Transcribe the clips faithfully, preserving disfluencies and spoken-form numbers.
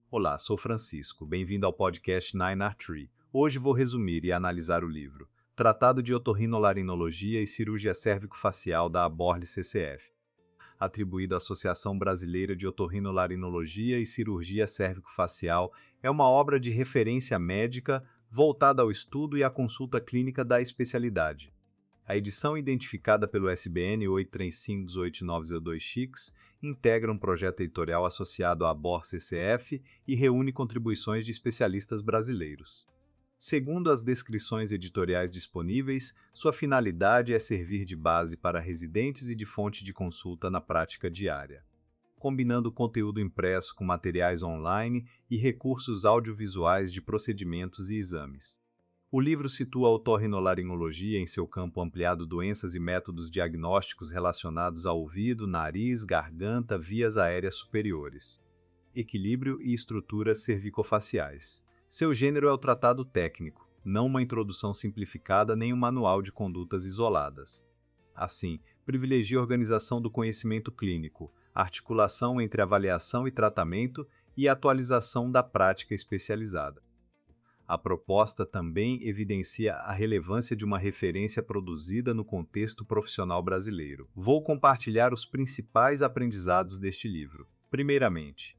Olá, sou Francisco. Bem-vindo ao podcast Nine R Tree. Hoje vou resumir e analisar o livro Tratado de Otorrinolaringologia e Cirurgia Cérvico-Facial da Aborli C C F, atribuído à Associação Brasileira de Otorrinolaringologia e Cirurgia Cérvico-Facial. É uma obra de referência médica voltada ao estudo e à consulta clínica da especialidade. A edição identificada pelo S B N oito três cinco um oito nove zero dois X integra um projeto editorial associado à Abor C C F e reúne contribuições de especialistas brasileiros. Segundo as descrições editoriais disponíveis, sua finalidade é servir de base para residentes e de fonte de consulta na prática diária, combinando conteúdo impresso com materiais online e recursos audiovisuais de procedimentos e exames. O livro situa a otorrinolaringologia em seu campo ampliado doenças e métodos diagnósticos relacionados ao ouvido, nariz, garganta, vias aéreas superiores, equilíbrio e estruturas cervicofaciais. Seu gênero é o tratado técnico, não uma introdução simplificada nem um manual de condutas isoladas. Assim, privilegia a organização do conhecimento clínico, articulação entre avaliação e tratamento e atualização da prática especializada. A proposta também evidencia a relevância de uma referência produzida no contexto profissional brasileiro. Vou compartilhar os principais aprendizados deste livro. Primeiramente,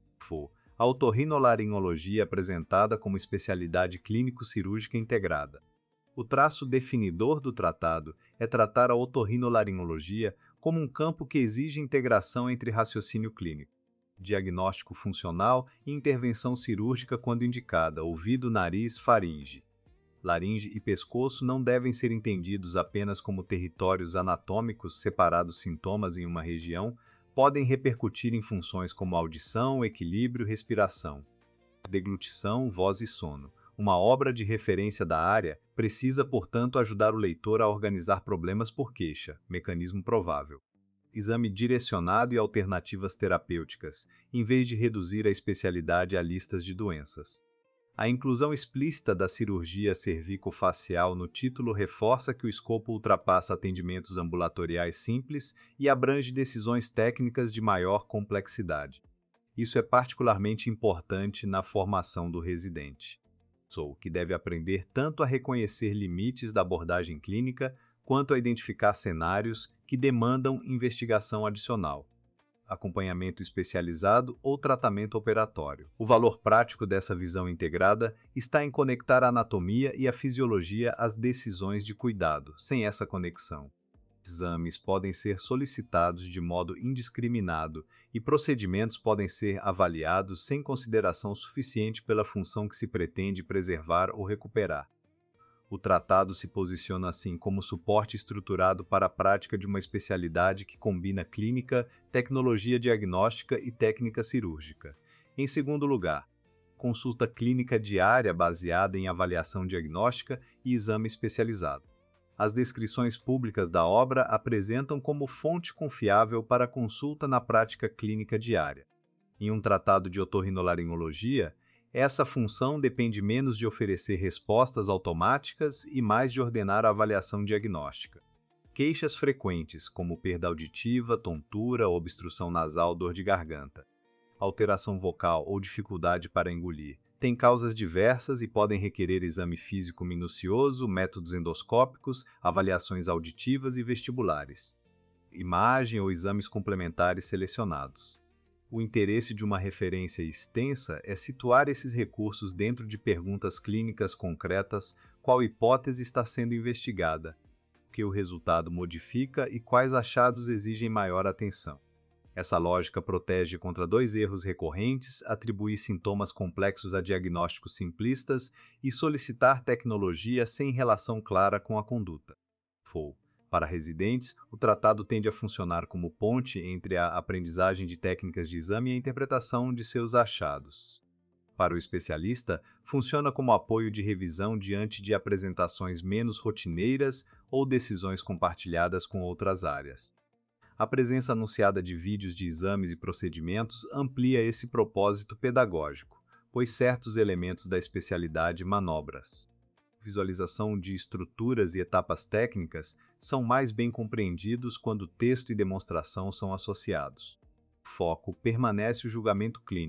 a otorrinolaringologia é apresentada como especialidade clínico-cirúrgica integrada. O traço definidor do tratado é tratar a otorrinolaringologia como um campo que exige integração entre raciocínio clínico, diagnóstico funcional e intervenção cirúrgica quando indicada. Ouvido, nariz, faringe, laringe e pescoço não devem ser entendidos apenas como territórios anatômicos separados. Sintomas em uma região podem repercutir em funções como audição, equilíbrio, respiração, deglutição, voz e sono. Uma obra de referência da área precisa, portanto, ajudar o leitor a organizar problemas por queixa, mecanismo provável, exame direcionado e alternativas terapêuticas, em vez de reduzir a especialidade a listas de doenças. A inclusão explícita da cirurgia cervicofacial no título reforça que o escopo ultrapassa atendimentos ambulatoriais simples e abrange decisões técnicas de maior complexidade. Isso é particularmente importante na formação do residente, que deve aprender tanto a reconhecer limites da abordagem clínica quanto a identificar cenários que demandam investigação adicional, acompanhamento especializado ou tratamento operatório. O valor prático dessa visão integrada está em conectar a anatomia e a fisiologia às decisões de cuidado. Sem essa conexão, exames podem ser solicitados de modo indiscriminado e procedimentos podem ser avaliados sem consideração suficiente pela função que se pretende preservar ou recuperar. O tratado se posiciona assim como suporte estruturado para a prática de uma especialidade que combina clínica, tecnologia diagnóstica e técnica cirúrgica. Em segundo lugar, consulta clínica diária baseada em avaliação diagnóstica e exame especializado. As descrições públicas da obra apresentam como fonte confiável para consulta na prática clínica diária. Em um tratado de otorrinolaringologia, essa função depende menos de oferecer respostas automáticas e mais de ordenar a avaliação diagnóstica. Queixas frequentes, como perda auditiva, tontura, obstrução nasal, dor de garganta, alteração vocal ou dificuldade para engolir, têm causas diversas e podem requerer exame físico minucioso, métodos endoscópicos, avaliações auditivas e vestibulares, imagem ou exames complementares selecionados. O interesse de uma referência extensa é situar esses recursos dentro de perguntas clínicas concretas: qual hipótese está sendo investigada, o que o resultado modifica e quais achados exigem maior atenção. Essa lógica protege contra dois erros recorrentes: atribuir sintomas complexos a diagnósticos simplistas e solicitar tecnologia sem relação clara com a conduta. Para residentes, o tratado tende a funcionar como ponte entre a aprendizagem de técnicas de exame e a interpretação de seus achados. Para o especialista, funciona como apoio de revisão diante de apresentações menos rotineiras ou decisões compartilhadas com outras áreas. A presença anunciada de vídeos de exames e procedimentos amplia esse propósito pedagógico, pois certos elementos da especialidade manobras, visualização de estruturas e etapas técnicas são mais bem compreendidos quando texto e demonstração são associados. O foco permanece o julgamento clínico,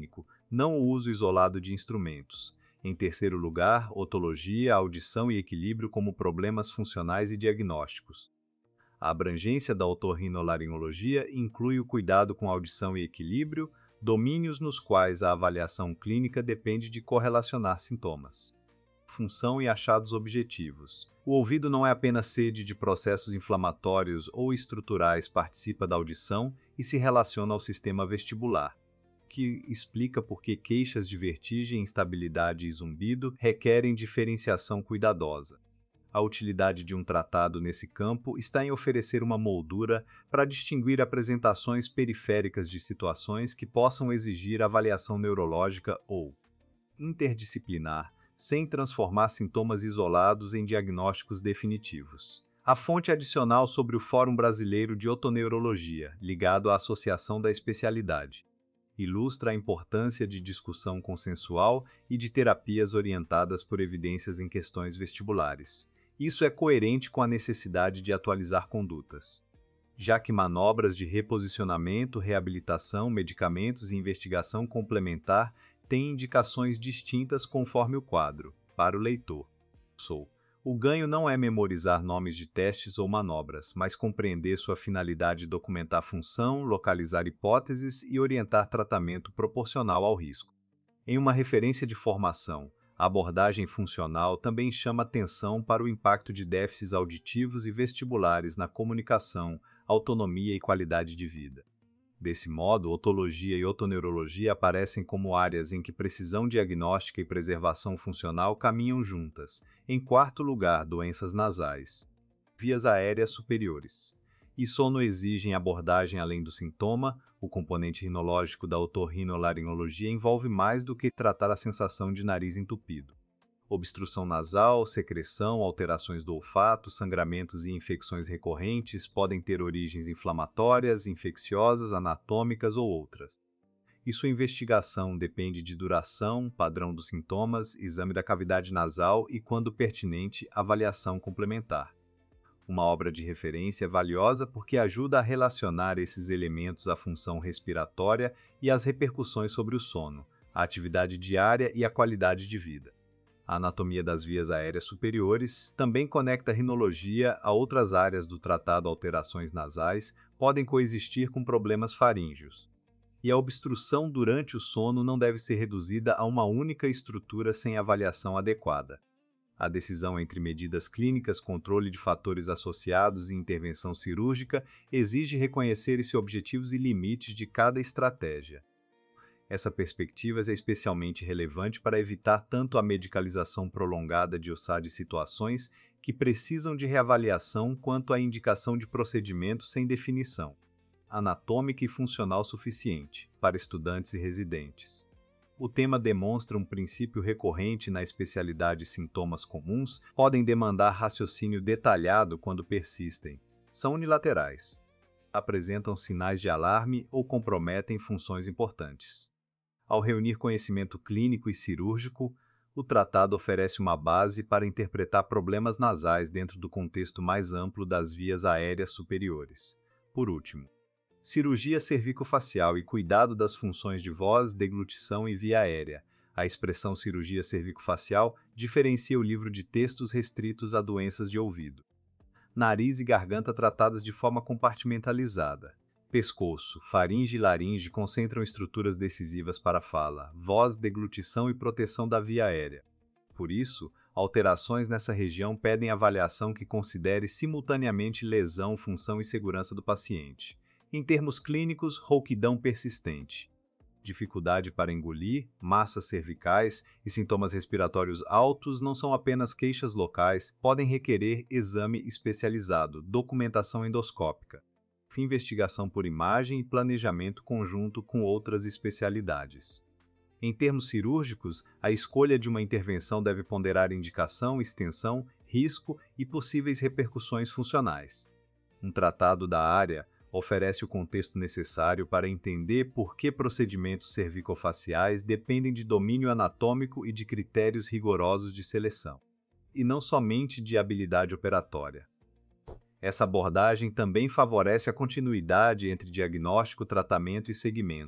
não o uso isolado de instrumentos. Em terceiro lugar, otologia, audição e equilíbrio como problemas funcionais e diagnósticos. A abrangência da otorrinolaringologia inclui o cuidado com audição e equilíbrio, domínios nos quais a avaliação clínica depende de correlacionar sintomas. Função e achados objetivos. O ouvido não é apenas sede de processos inflamatórios ou estruturais, participa da audição e se relaciona ao sistema vestibular, que explica por que queixas de vertigem, instabilidade e zumbido requerem diferenciação cuidadosa. A utilidade de um tratado nesse campo está em oferecer uma moldura para distinguir apresentações periféricas de situações que possam exigir avaliação neurológica ou interdisciplinar, sem transformar sintomas isolados em diagnósticos definitivos. A fonte adicional sobre o Fórum Brasileiro de Otoneurologia, ligado à Associação da Especialidade, ilustra a importância de discussão consensual e de terapias orientadas por evidências em questões vestibulares. Isso é coerente com a necessidade de atualizar condutas, já que manobras de reposicionamento, reabilitação, medicamentos e investigação complementar têm indicações distintas conforme o quadro. Para o leitor, sou. O ganho não é memorizar nomes de testes ou manobras, mas compreender sua finalidade de documentar função, localizar hipóteses e orientar tratamento proporcional ao risco. Em uma referência de formação, a abordagem funcional também chama atenção para o impacto de déficits auditivos e vestibulares na comunicação, autonomia e qualidade de vida. Desse modo, otologia e otoneurologia aparecem como áreas em que precisão diagnóstica e preservação funcional caminham juntas. Em quarto lugar, doenças nasais, vias aéreas superiores e sono exigem abordagem além do sintoma. O componente rinológico da otorrinolaringologia envolve mais do que tratar a sensação de nariz entupido. Obstrução nasal, secreção, alterações do olfato, sangramentos e infecções recorrentes podem ter origens inflamatórias, infecciosas, anatômicas ou outras. E sua investigação depende de duração, padrão dos sintomas, exame da cavidade nasal e, quando pertinente, avaliação complementar. Uma obra de referência é valiosa porque ajuda a relacionar esses elementos à função respiratória e às repercussões sobre o sono, a atividade diária e a qualidade de vida. A anatomia das vias aéreas superiores também conecta a rinologia a outras áreas do tratado. Alterações nasais podem coexistir com problemas faríngeos. E a obstrução durante o sono não deve ser reduzida a uma única estrutura sem avaliação adequada. A decisão entre medidas clínicas, controle de fatores associados e intervenção cirúrgica exige reconhecer esses objetivos e limites de cada estratégia. Essa perspectiva é especialmente relevante para evitar tanto a medicalização prolongada de ossade situações que precisam de reavaliação quanto a indicação de procedimentos sem definição anatômica e funcional suficiente para estudantes e residentes. O tema demonstra um princípio recorrente na especialidade. Sintomas comuns podem demandar raciocínio detalhado quando persistem. São unilaterais. Apresentam sinais de alarme ou comprometem funções importantes. Ao reunir conhecimento clínico e cirúrgico, o tratado oferece uma base para interpretar problemas nasais dentro do contexto mais amplo das vias aéreas superiores. Por último, cirurgia cervicofacial e cuidado das funções de voz, deglutição e via aérea. A expressão cirurgia cervicofacial diferencia o livro de textos restritos a doenças de ouvido. Nariz e garganta tratadas de forma compartimentalizada. Pescoço, faringe e laringe concentram estruturas decisivas para a fala, voz, deglutição e proteção da via aérea. Por isso, alterações nessa região pedem avaliação que considere simultaneamente lesão, função e segurança do paciente. Em termos clínicos, rouquidão persistente, dificuldade para engolir, massas cervicais e sintomas respiratórios altos não são apenas queixas locais, podem requerer exame especializado, documentação endoscópica, investigação por imagem e planejamento conjunto com outras especialidades. Em termos cirúrgicos, a escolha de uma intervenção deve ponderar indicação, extensão, risco e possíveis repercussões funcionais. Um tratado da área oferece o contexto necessário para entender por que procedimentos cervicofaciais dependem de domínio anatômico e de critérios rigorosos de seleção, e não somente de habilidade operatória. Essa abordagem também favorece a continuidade entre diagnóstico, tratamento e segmento,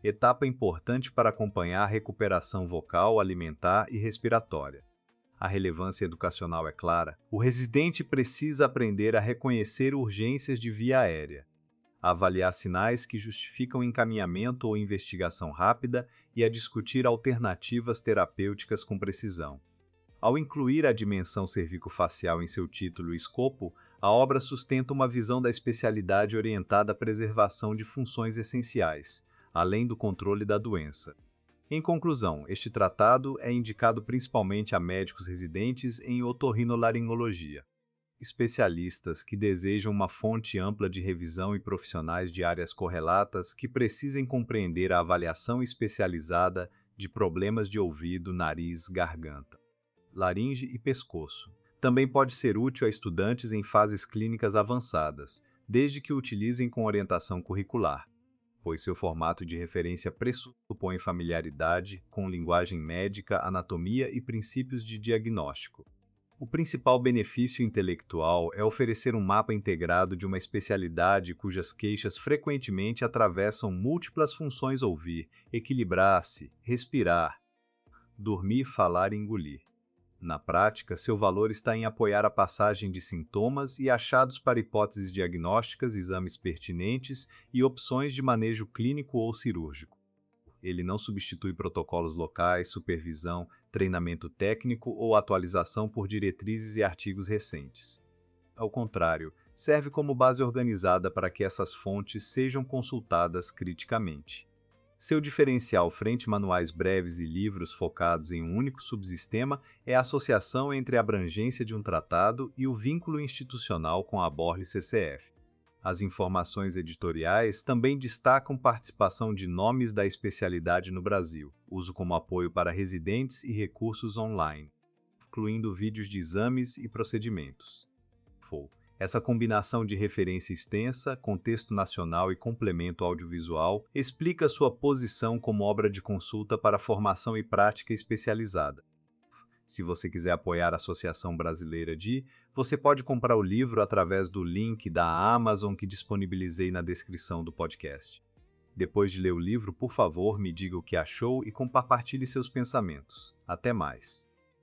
etapa importante para acompanhar a recuperação vocal, alimentar e respiratória. A relevância educacional é clara. O residente precisa aprender a reconhecer urgências de via aérea, a avaliar sinais que justificam encaminhamento ou investigação rápida e a discutir alternativas terapêuticas com precisão. Ao incluir a dimensão cervicofacial em seu título e escopo, a obra sustenta uma visão da especialidade orientada à preservação de funções essenciais, além do controle da doença. Em conclusão, este tratado é indicado principalmente a médicos residentes em otorrinolaringologia, especialistas que desejam uma fonte ampla de revisão e profissionais de áreas correlatas que precisem compreender a avaliação especializada de problemas de ouvido, nariz, garganta, laringe e pescoço. Também pode ser útil a estudantes em fases clínicas avançadas, desde que o utilizem com orientação curricular, pois seu formato de referência pressupõe familiaridade com linguagem médica, anatomia e princípios de diagnóstico. O principal benefício intelectual é oferecer um mapa integrado de uma especialidade cujas queixas frequentemente atravessam múltiplas funções: ouvir, equilibrar-se, respirar, dormir, falar e engolir. Na prática, seu valor está em apoiar a passagem de sintomas e achados para hipóteses diagnósticas, exames pertinentes e opções de manejo clínico ou cirúrgico. Ele não substitui protocolos locais, supervisão, treinamento técnico ou atualização por diretrizes e artigos recentes. Ao contrário, serve como base organizada para que essas fontes sejam consultadas criticamente. Seu diferencial frente manuais breves e livros focados em um único subsistema é a associação entre a abrangência de um tratado e o vínculo institucional com a Aborli C C F. As informações editoriais também destacam participação de nomes da especialidade no Brasil, uso como apoio para residentes e recursos online, incluindo vídeos de exames e procedimentos. Essa combinação de referência extensa, contexto nacional e complemento audiovisual explica sua posição como obra de consulta para formação e prática especializada. Se você quiser apoiar a Associação Brasileira de, você pode comprar o livro através do link da Amazon que disponibilizei na descrição do podcast. Depois de ler o livro, por favor, me diga o que achou e compartilhe seus pensamentos. Até mais!